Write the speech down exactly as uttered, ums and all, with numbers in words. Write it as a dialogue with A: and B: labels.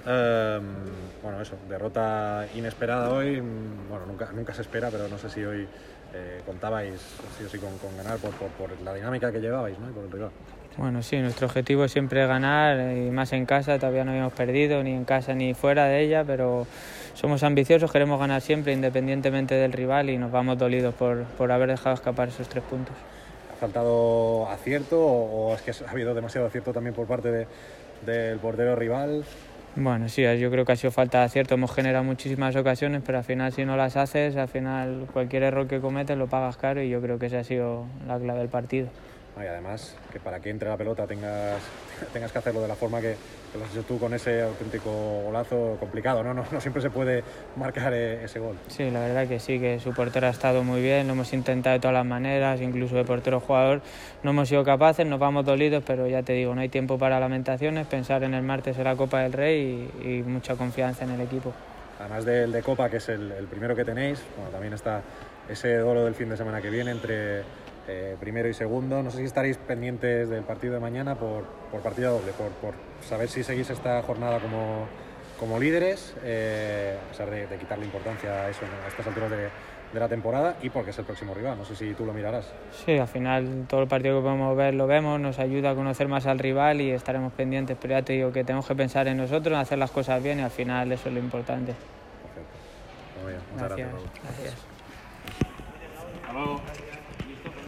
A: Eh, bueno, eso, derrota inesperada hoy. Bueno, nunca, nunca se espera, pero no sé si hoy eh, contabais sí o sí con, con ganar por, por, por la dinámica que llevabais, ¿no? Y por el rival.
B: Bueno, sí, nuestro objetivo siempre es ganar, y más en casa. Todavía no habíamos perdido, ni en casa ni fuera de ella, pero somos ambiciosos, queremos ganar siempre, independientemente del rival, y nos vamos dolidos por, por haber dejado escapar esos tres puntos.
A: ¿Ha faltado acierto o, o es que ha habido demasiado acierto también por parte de, del portero rival?
B: Bueno, sí, yo creo que ha sido falta de acierto. Hemos generado muchísimas ocasiones, pero al final, si no las haces, al final cualquier error que cometes lo pagas caro, y yo creo que esa ha sido la clave del partido.
A: Y además, que para que entre la pelota tengas, tengas que hacerlo de la forma que, que lo has hecho tú, con ese auténtico golazo complicado, ¿no? No, no siempre se puede marcar ese gol.
B: Sí, la verdad que sí, que su portero ha estado muy bien, lo hemos intentado de todas las maneras, incluso de portero-jugador no hemos sido capaces, nos vamos dolidos, pero ya te digo, no hay tiempo para lamentaciones, pensar en el martes en la Copa del Rey y, y mucha confianza en el equipo.
A: Además del de Copa, que es el, el primero que tenéis, bueno, también está ese duelo del fin de semana que viene entre eh, primero y segundo. No sé si estaréis pendientes del partido de mañana por, por partida doble, por, por saber si seguís esta jornada como, como líderes, eh, a pesar de, de quitarle importancia a eso a estas alturas de, de la temporada, y porque es el próximo rival. No sé si tú lo mirarás.
B: Sí, al final todo el partido que podemos ver lo vemos, nos ayuda a conocer más al rival y estaremos pendientes, pero ya te digo que tenemos que pensar en nosotros, en hacer las cosas bien, y al final eso es lo importante.
A: Perfecto. Muy bien. Muchas
B: Gracias.
A: gracias, Raúl.
B: Gracias.
A: Hasta luego.